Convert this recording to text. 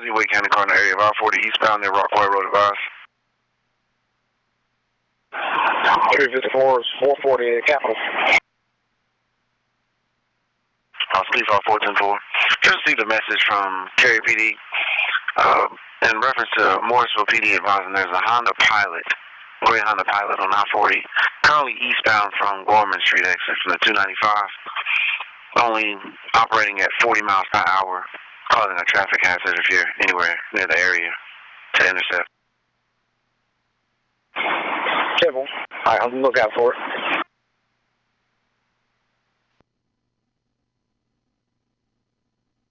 Wake County Cardinal area of I-40 eastbound near Rockaway Road advised. 354 is 440 Capital. Speed 410-4. Just received a message from Cary PD in reference to Morrisville PD advising there's a Honda Pilot, gray Honda Pilot on I-40, currently eastbound from Gorman Street exit from the 295, only operating at 40 miles per hour, causing a traffic hazard if you're anywhere near the area to intercept. Civil. Alright, I'll look out for it.